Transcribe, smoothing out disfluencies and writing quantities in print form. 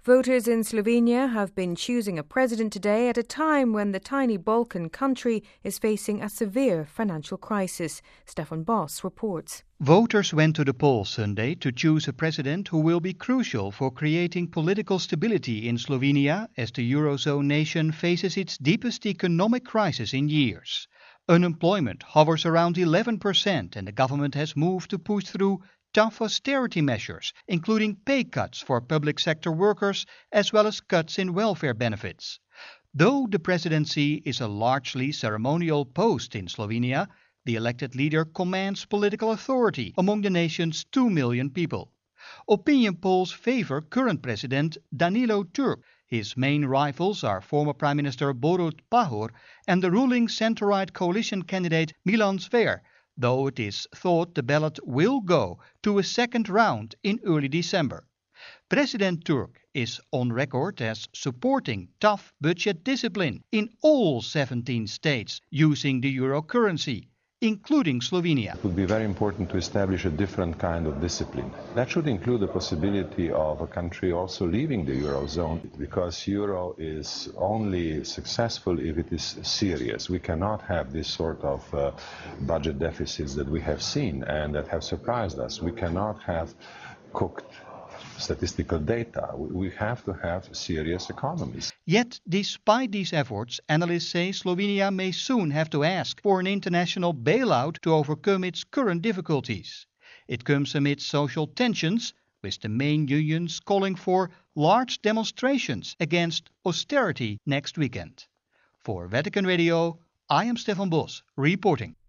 Voters in Slovenia have been choosing a president today at a time when the tiny Balkan country is facing a severe financial crisis. Stefan Boss reports. Voters went to the polls Sunday to choose a president who will be crucial for creating political stability in Slovenia as the Eurozone nation faces its deepest economic crisis in years. Unemployment hovers around 11% and the government has moved to push through tough austerity measures, including pay cuts for public sector workers as well as cuts in welfare benefits. Though the presidency is a largely ceremonial post in Slovenia, the elected leader commands political authority among the nation's 2 million people. Opinion polls favor current president Danilo Turk. His main rivals are former Prime Minister Borut Pahor and the ruling centre-right coalition candidate Milan Zver, though it is thought the ballot will go to a second round in early December. President Turk is on record as supporting tough budget discipline in all 17 states using the euro currency, including Slovenia. It would be very important to establish a different kind of discipline. That should include the possibility of a country also leaving the Eurozone, because euro is only successful if it is serious. We cannot have this sort of budget deficits that we have seen and that have surprised us. We cannot have cooked statistical data. We have to have serious economies. Yet, despite these efforts, analysts say Slovenia may soon have to ask for an international bailout to overcome its current difficulties. It comes amid social tensions, with the main unions calling for large demonstrations against austerity next weekend. For Vatican Radio, I am Stefan Bos, reporting.